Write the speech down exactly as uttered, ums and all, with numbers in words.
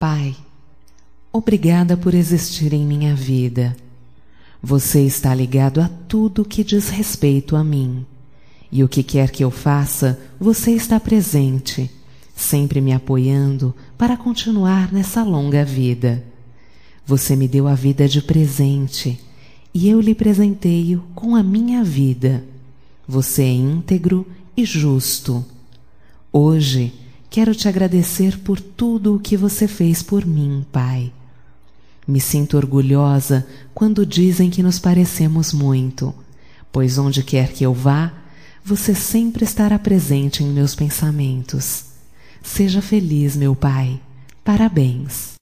Pai, obrigada por existir em minha vida. Você está ligado a tudo que diz respeito a mim. E o que quer que eu faça, você está presente, sempre me apoiando para continuar nessa longa vida. Você me deu a vida de presente e eu lhe presenteio com a minha vida. Você é íntegro e justo. Hoje, quero te agradecer por tudo o que você fez por mim, Pai. Me sinto orgulhosa quando dizem que nos parecemos muito, pois onde quer que eu vá, você sempre estará presente em meus pensamentos. Seja feliz, meu Pai. Parabéns.